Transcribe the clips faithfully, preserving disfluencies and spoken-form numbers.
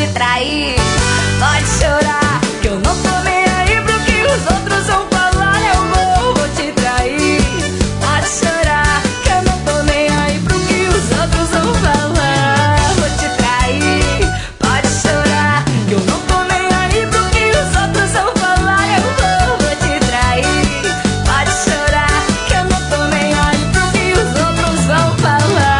trair. Pode chorar, que eu não tô nem aí pro que os outros vão falar. Eu vou, vou te trair. Pode chorar, que eu não tô nem aí pro que os outros vão falar. Vou te trair. Pode chorar, que eu não tô nem aí pro que os outros vão falar. Eu vou, vou te trair. Pode chorar, que eu não tô nem aí pro que os outros vão falar.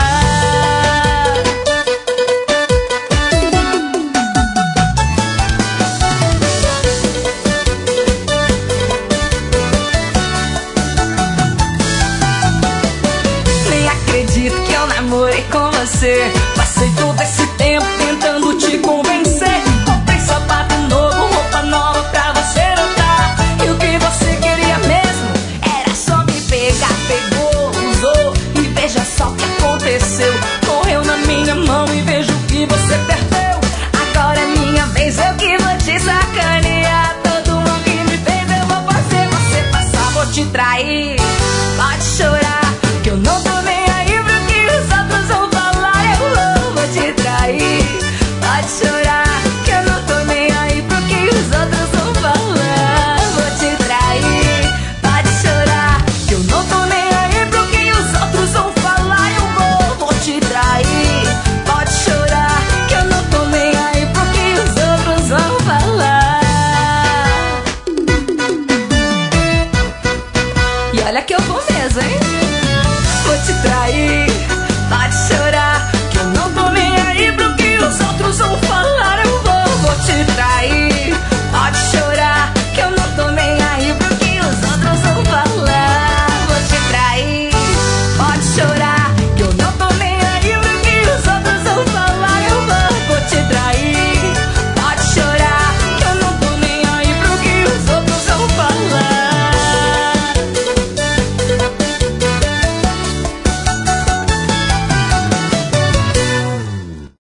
Nem acredito que eu namorei com você. Passei todo esse tempo tentando te convencer. Comprei sapato novo, roupa nova pra você notar. E o que você queria mesmo era só me pegar. Pegou, usou e veja só o que aconteceu. Correu na minha mão e veja o que você perdeu. Agora é minha vez, eu que vou te sacanear. Todo mundo que me fez eu vou fazer você passar. Vou te trair. Pode chorar, que eu não tô nem aí pro que os outros vão falar. Eu vou, vou te trair. Pode chorar, que eu não tô nem aí pro que os outros vão falar. Vou te trair. Pode chorar, que eu não tô nem aí pro que os outros vão falar. Eu vou, vou te trair. Pode chorar, que eu não tô nem aí pro que os outros vão falar. E olha que eu vou mesmo, hein? Vou te trair. Pode chorar.